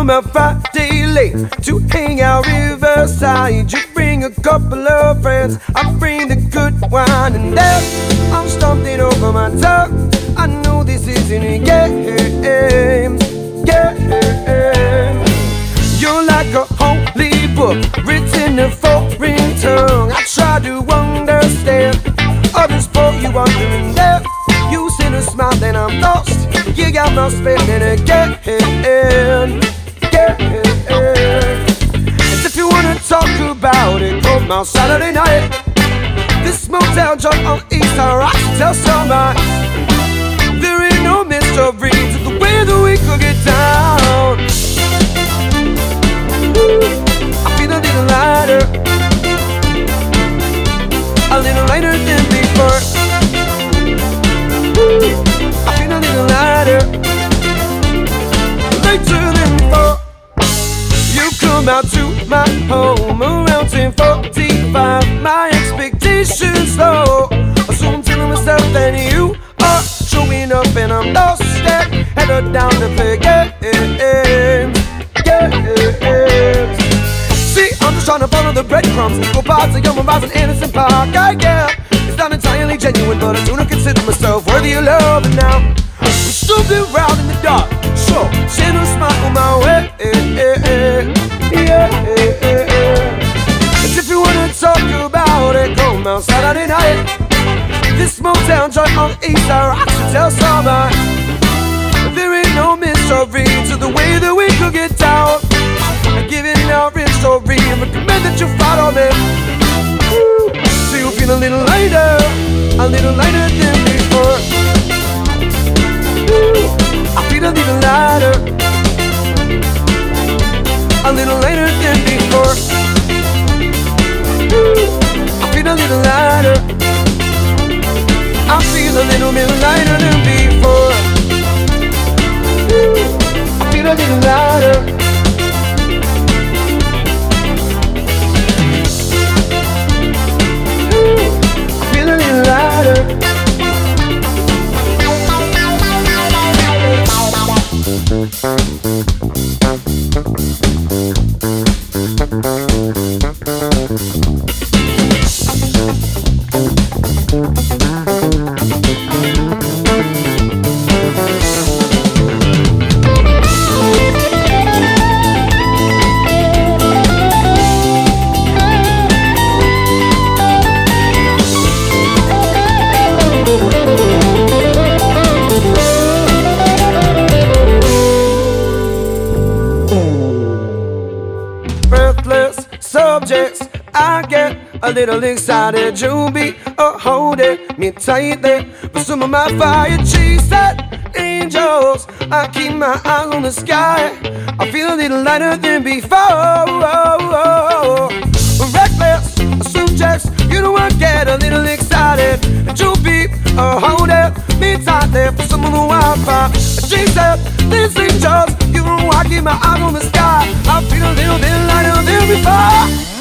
come out Friday late to hang out Riverside. You bring a couple of friends, I bring the good wine, and there I'm stumping over my tongue. I know this isn't a game. You're like a holy book written in foreign tongue. I try to understand others for you wondering there. You send a smile, then I'm lost. You got my spinning again. As if you wanna talk about it, come out Saturday night. This motel joint on East Side, I should tell somebody. There ain't no mystery to the way that we could get down. I feel a little lighter, a little lighter than before. I feel a little lighter, lighter than before. You come out to my home around 10:45. My expectations low, so I'm telling myself that you are showing up and I'm lost. Headed down to play games. See, I'm just trying to follow the breadcrumbs. Go past the young rise in Innocent Park. Yeah, it's not entirely genuine, but I do not consider myself worthy of love. And now I'm stooping around in the dark, so send a smile my way. As if you wanna talk about it, come out Saturday night. This motel joint on East Side, I should tell somebody. There ain't no mystery to the way that we could get down. I'm giving our real story and recommend that you follow me. So you feel a little lighter than before. I feel a little lighter, a little lighter than before. I feel a little lighter, I feel a little bit lighter than before. I feel a little lighter. I feel a little lighter. I get a little excited. You be holding me tightly, but some of my fire chasing angels. I keep my eyes on the sky. I feel a little lighter than before. Reckless subjects, you know I get a little excited. You be holding me tightly, for some of the wildfire chasing these angels. You know I keep my eyes on the sky. I feel a little bit lighter than before.